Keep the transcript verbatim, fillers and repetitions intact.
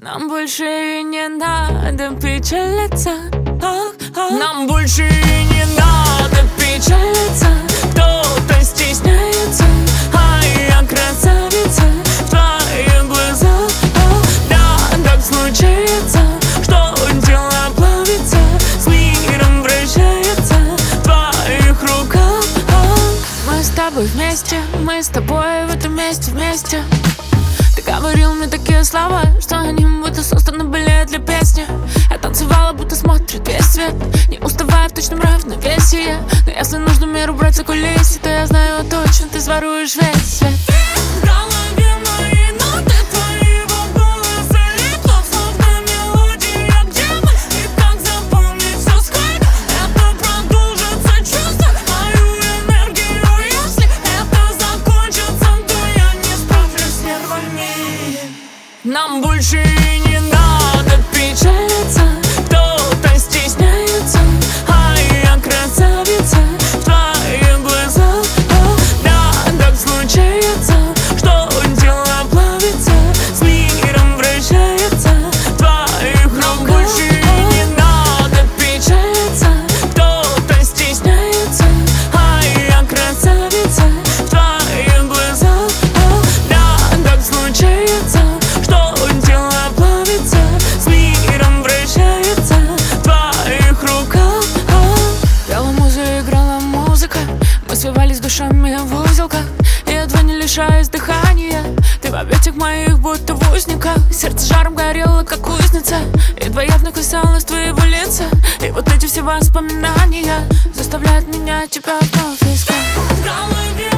Нам больше и не надо печалиться. Ах, ах. Нам больше и не надо печалиться. Кто-то стесняется, а я красавица в твоих глазах. Ах, да, так случается, что тело плавится, с миром вращается в твоих руках. Ах. Мы с тобой вместе, мы с тобой в этом месте вместе. Ты говорил мне такие слова, что они будто созданы были для песни. Я танцевала, будто смотрит весь свет, не уставая в точном равновесии. Но если нужно миру брать за кулисы, то я знаю точно, ты своруешь весь свет. В голове мои ноты твоего голоса, летов словно мелодия. Где мы и как запомнить все, сколько это продолжится чувство, мою энергию. Если это закончится, то я не справлюсь с нервами. Нам больше и не надо печалиться. Кто-то стесняется, а я красавица в твоих глазах. О, да, так случается, что тело плавится, с миром вращается в твоих руках. Нам больше и не надо печалиться. Кто-то стесняется, а я красавица в твоих глазах. О, да, так случается, что тело плавится, с миром вращается в твоих руках. Пела музыка, играла музыка, мы свивались душами в узелках, едва не лишаясь дыхания. Ты в объятиях моих будто в узниках, сердце жаром горело, как кузница, едва явно касалось твоего лица. И вот эти все воспоминания заставляют меня тебя вновь искать. В голове